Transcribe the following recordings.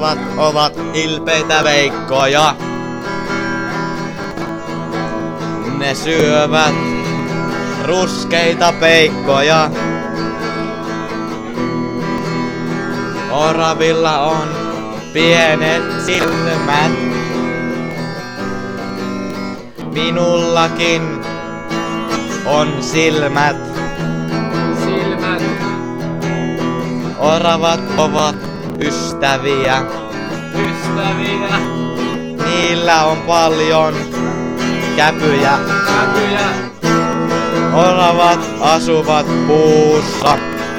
Oravat ovat ilpeitä veikkoja. Ne syövät ruskeita peikkoja. Oravilla on pienet silmät. Minullakin on silmät. Oravat ovat ystäviä. Niillä on paljon käpyjä. Oravat asuvat puussa.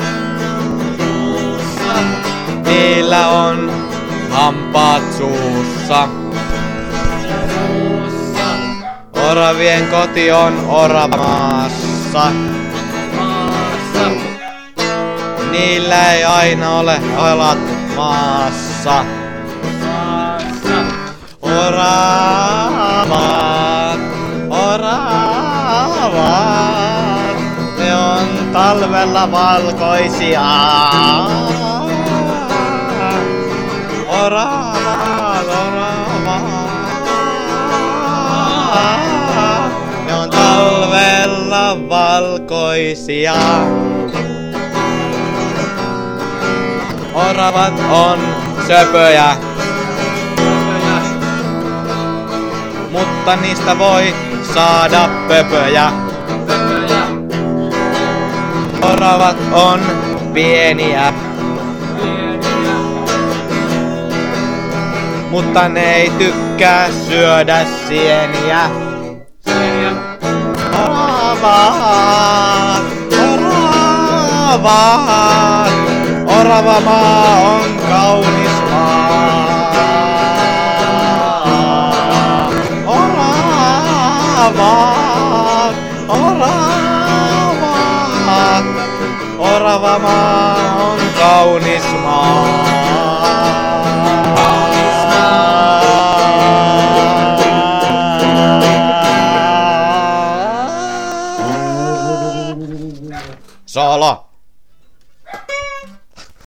Niillä on hampaat suussa. Oravien koti on Oramaassa. Niillä ei aina ole alat maassa. Oravat, ne on talvella valkoisia. Oravat, ne on talvella valkoisia. Oravat on söpöjä, mutta niistä voi saada pöpöjä. Oravat on pieniä, mutta ne ei tykkää syödä sieniä. Oravat, Oravamaa on kaunis maa. Oravamaa on kaunis maa. Solo.